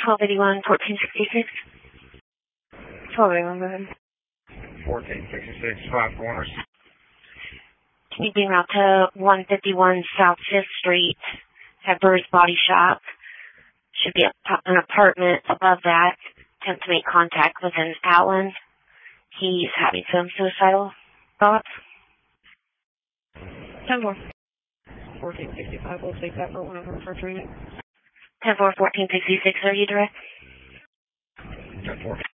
1281, 1466. 1281, go ahead. 1466, 5 corners. Can you be route to 151 South 5th Street, Hedberg's Body Shop? Should be an apartment above that. Attempt to make contact with an Allen. He's having some suicidal thoughts. 10-4. 1465, we'll take that for one of them for treatment. 10-4, 1466, are you direct? 10-4.